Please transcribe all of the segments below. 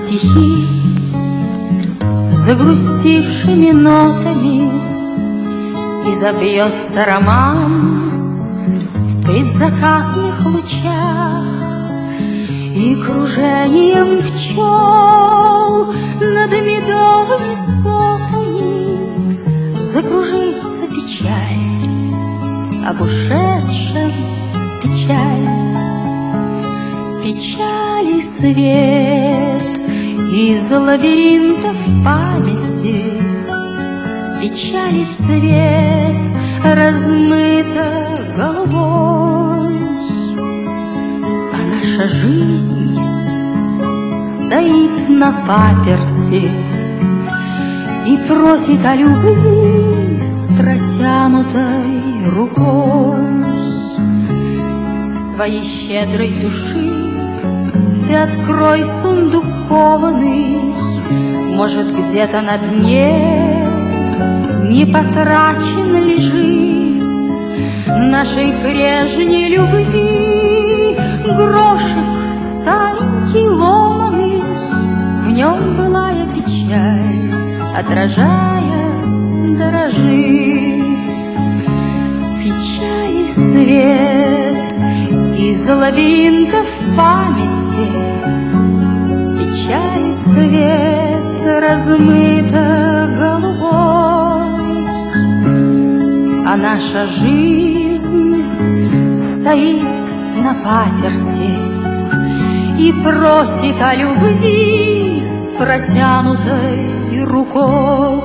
стихи загрустившими нотами, и забьется романс в предзакатных лучах, и кружением пчел над медовыми сотами закружится печаль об ушедшем, печаль. Печали свет из лабиринтов памяти, печали цвет размыто голубой, а наша жизнь стоит на паперти и просит о любви с протянутой рукой. Своей щедрой души ты открой сундук кованый, может, где-то на дне не потрачен лежит нашей прежней любви грошек старенький ломаный. В нем былая печаль, отражаясь, дорожит. Печали свет из лабиринтов памяти, печаль цвет размыто голубой, а наша жизнь стоит на паперти и просит о любви с протянутой рукой.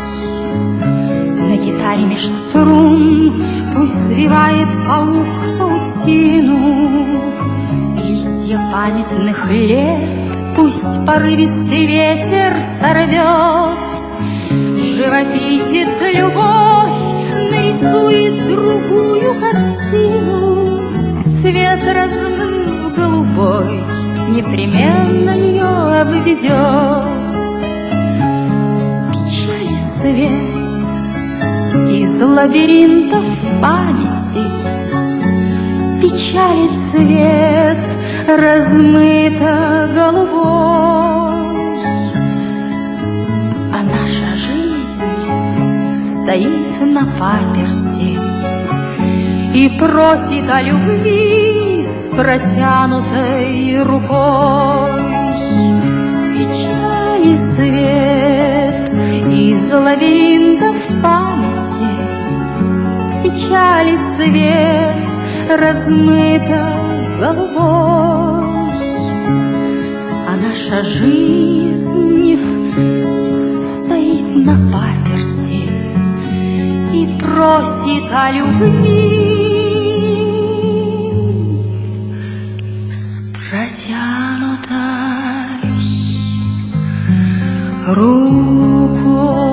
На гитаре меж струн пусть свивает паук паутину, листья памятных лет пусть порывистый ветер сорвет. Живописец любовь нарисует другую картину, цвет размыв голубой непременно ее обведет. Печали свет из лабиринтов памяти, печали цвет размыто голубой, а наша жизнь стоит на паперти и просит о любви с протянутой рукой. Печали свет из лабиринтов памяти, печали цвет размыто голубой, а наша жизнь стоит на паперти и просит о любви с протянутой рукой.